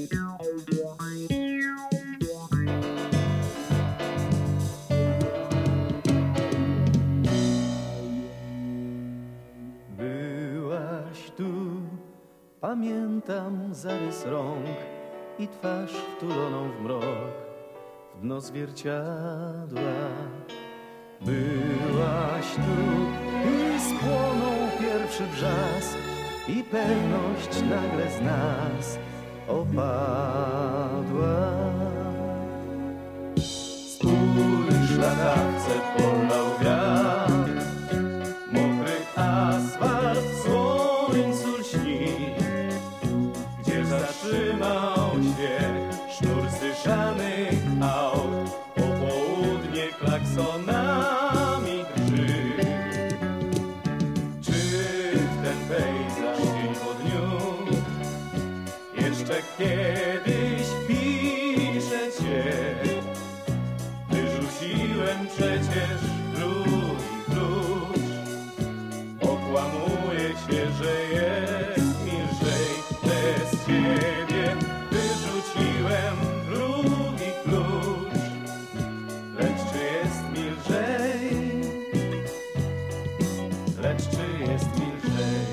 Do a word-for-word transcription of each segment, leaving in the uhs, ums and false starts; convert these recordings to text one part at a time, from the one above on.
Byłaś tu, pamiętam zarys rąk i twarz wtuloną w mrok, w dno zwierciadła. Byłaś tu i spłonął pierwszy brzask i pewność nagle z nas opadła. Spójrz, latawce polał wiatr, mokry asfalt w słońcu lśni, gdzie zatrzymał się sznur zdyszanych aut, popołudnie klaksonami drży. Czy ten pejzaż dzień po dniu jeszcze kiedyś pisze cię? Wyrzuciłem przecież drugi klucz, okłamuje się, że jest mi lżej bez ciebie. Wyrzuciłem drugi klucz, lecz czy jest mi lżej? Lecz czy jest mi lżej?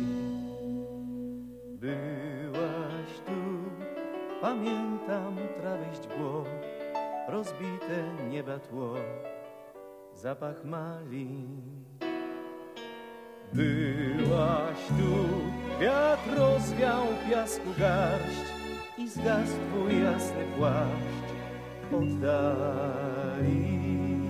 Byłaś tu, pamiętam trawę źdźbło, rozbite nieba tło, zapach malin. Byłaś tu, wiatr rozwiał piasku garść i zgasł twój jasny płaszcz w oddali.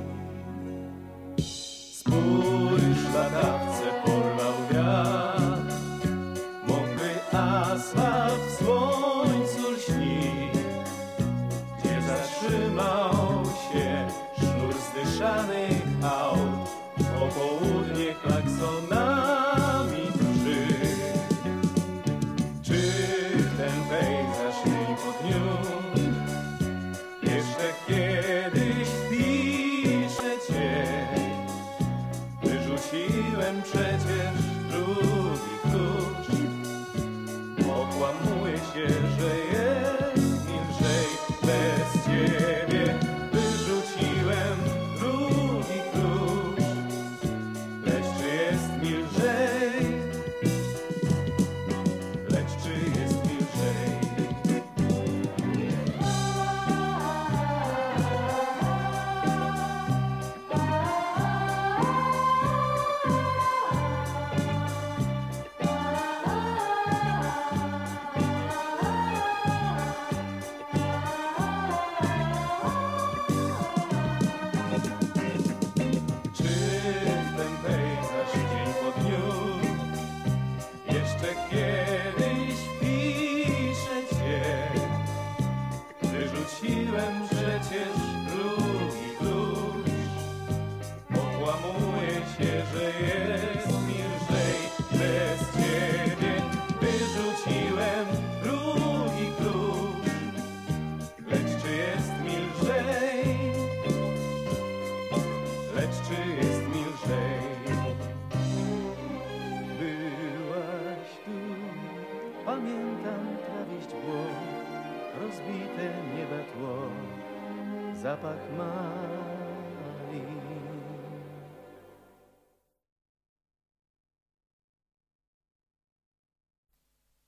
Spójrz, latawce porwał wiatr, mokry asfalt w słońcu lśni, gdzie zatrzymał się sznur zdyszanych aut, popołudnie klaksonami drży. Czy ten pejzaż dzień po dniu jeszcze kiedyś pisze cię? Wyrzuciłem przecież drugi klucz, okłamuje się, że jest mi lżej bez ciebie. Wyrzuciłem drugi klucz, lecz czy jest mi lżej? Lecz czy jest mi lżej? Czy ten pejzaż dzień po dniu jeszcze kiedyś pisze cię? Wyrzuciłem przecież drugi klucz, okłamuje się, że jest mi lżej bez ciebie. Wyrzuciłem drugi klucz, lecz czy jest mi lżej? Lecz czy jest mi lżej? Byłaś tu, pamiętam trawie źdźbło, rozbite nieba tło, zapach ma